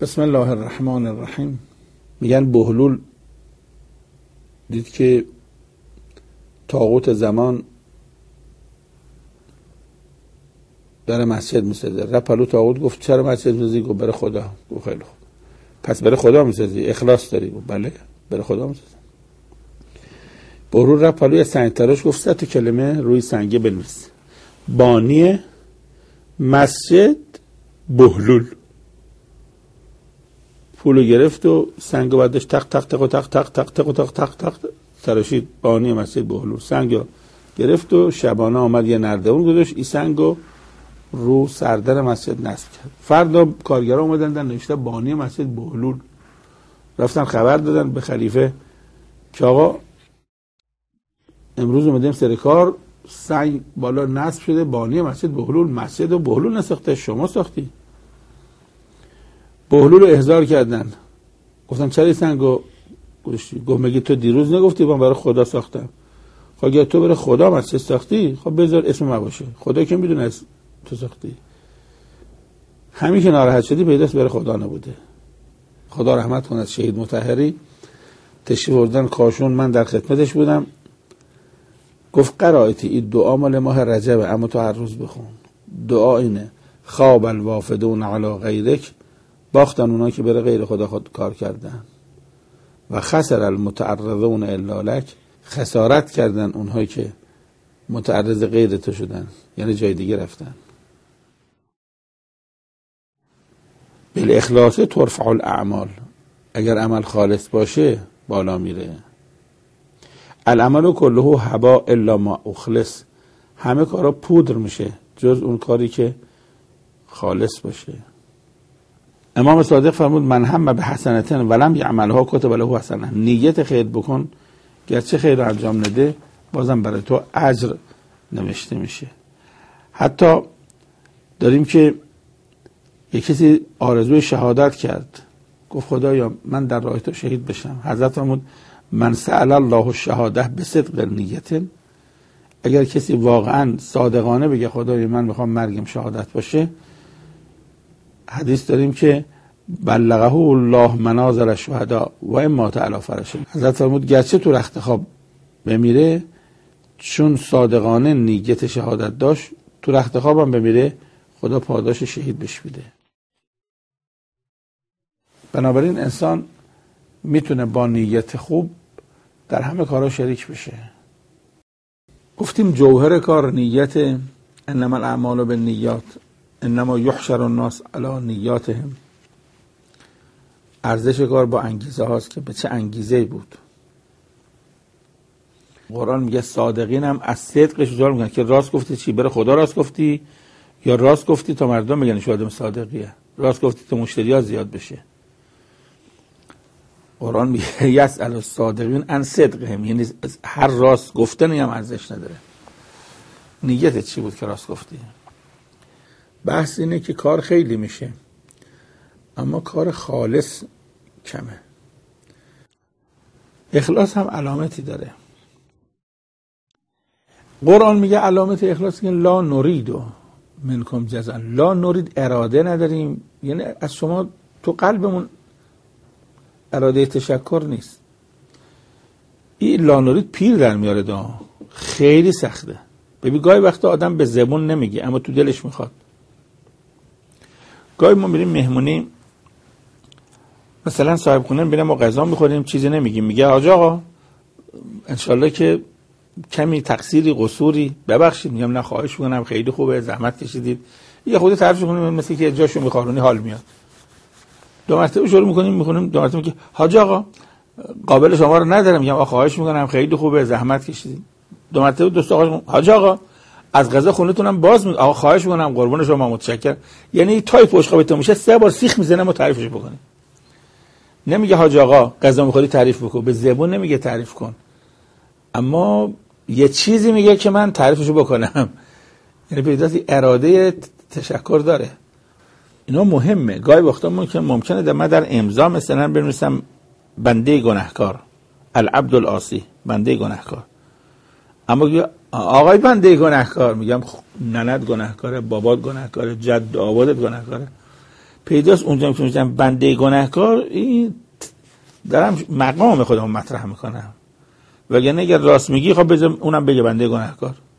بسم الله الرحمن الرحیم. میگن بهلول دید که طاغوت زمان داره مسجد میسازه. رفت پلو طاغوت گفت چرا مسجد میسازی؟ گفت برای خدا. گفت خیلی خوب، پس برای خدا میسازی، اخلاص داری؟ گفت بله برای خدا میسازم. بهلول رفت پلوی سنگ تراش گفت 100 کلمه روی سنگه بنویس: بانی مسجد بهلول. پولو گرفت و سنگو بعدش تق تق تق تق تق تق تق تق تق تق تراشید: بانی مسجد بهلول. سنگو گرفت و شبانه آمد یه نردبون گذاشت، این سنگو رو سردر مسجد نصب کرد. فردا کارگرا اومدن در نوشته بانی مسجد بهلول. رفتن خبر دادن به خلیفه که آقا امروز اومدیم سر کار، سنگ بالا نصب شده بانی مسجد بهلول. مسجد و بهلول نساخته، شما ساختی. بهلول رو احضار کردن، گفتن چرا سنگو گذاشتی؟ گفت مگه تو دیروز نگفتی من برای خدا ساختم؟ خب اگه تو برای خدا مسجد ساختی خب بذار اسم ما باشه، خدا که میدونه تو ساختی. همین که ناراحت شدی پیداست برای خدا نبوده. خدا رحمت کنه شهید مطهری تشریف بردن کاشون، من در خدمتش بودم. گفت قرائتی این دعا مال ماه رجبه، اما تو هر روز بخون. دعا اینه: خواب الوافدون علی غیرک، باختن اونا که بره غیر خدا خود کار کردن، و خسر المتعرضون الا لک، خسارت کردن اونهایی که متعرض غیر تو شدن، یعنی جای دیگه رفتن. بالاخلاص ترفع الاعمال، اگر عمل خالص باشه بالا میره. العمل کله هباء الا ما اخلص، همه کارا پودر میشه جز اون کاری که خالص باشه. امام صادق فرمود: من هم به حسنتن ولم یعملها کتب له حسنه. نیت خیر بکن گرچه خیر رو انجام نده بازم برای تو اجر نوشته میشه. حتی داریم که یک کسی آرزوی شهادت کرد، گفت خدایا من در راه تو شهید بشم. حضرت فرمود: من سأل الله الشهاده بصدق نیت، اگر کسی واقعا صادقانه بگه خدایا من میخوام مرگم شهادت باشه، حدیث داریم که بلغه الله منازل الشهداء و اما تعالی فرش. حضرت فرمود گرچه تو رخت خواب بمیره، چون صادقانه نیت شهادت داشت، تو رخت خوابم بمیره خدا پاداش شهید بهش میده. بنابراین انسان میتونه با نیت خوب در همه کارها شریک بشه. گفتیم جوهر کار نیت، انما الاعمال بالنیات انما یحشر الناس علی نیاتهم. ارزش کار با انگیزه هاست که به چه انگیزه‌ای بود. قرآن میگه صادقین هم از صدقش جوار میگن که راست گفتی. چی؟ برای خدا راست گفتی یا راست گفتی تا مردم بگن شو آدم صادقیه؟ راست گفتی تا مشتری‌ها زیاد بشه. قرآن میگه یسأل الصادقین عن صدقهم، یعنی هر راست گفتنی هم ارزش نداره. نیتت چی بود که راست گفتی؟ بحث اینه که کار خیلی میشه اما کار خالص کمه. اخلاص هم علامتی داره. قرآن میگه علامت اخلاص که لا نرید منکم جزاء. لا نرید، اراده نداریم، یعنی از شما تو قلبمون اراده تشکر نیست. این لا نرید پیر در میاره دا، خیلی سخته. ببین گاهی وقتا آدم به زبون نمیگه اما تو دلش میخواد. گاهی ما میریم مهمونی، مثلا صاحب خونه میبینیم ما غذا میخوریم چیزی نمیگیم، میگه حاج آقا انشالله که کمی تقصیری قصوری ببخشید. میگم نه خواهش میکنم خیلی خوبه زحمت کشیدید. یه خودی تعریف کنیم مثل که جاشو میخارونی حال میاد. دو مرتبه شروع میکنیم دو مرتبه که حاج آقا قابل شما رو ندارم. میگم آقا خواهش میکنم خیلی خوبه زحمت کشیدید. دو مرتبه دوست آقا حاج آقا از غذا خونتونم باز میگم آقا خواهش میکنم قربون شما متشکرم. یعنی تای پشقابتون میشه 3 بار سیخ میزنه ما تعریفش بکنیم. نمیگه حاج آقا غذا میخوری تعریف بکن، به زبون نمیگه تعریف کن، اما یه چیزی میگه که من تعریفشو بکنم. یعنی پیداست اراده تشکر داره. اینا مهمه. گاهی وقتا ممکنه من در امضا مثلا بنویسم بنده گناهکار، العبد العاصی، بنده گناهکار، اما آقای بنده گناهکار، میگم ننت گناهکاره، بابات گناهکاره، جد آبادت گناهکاره. پیداست اونجا که میگم بنده گناهکار، این دارم مقام خودم مطرح میکنم، وگرنه اگر راست میگی خب بذار اونم بگه بنده گناهکار.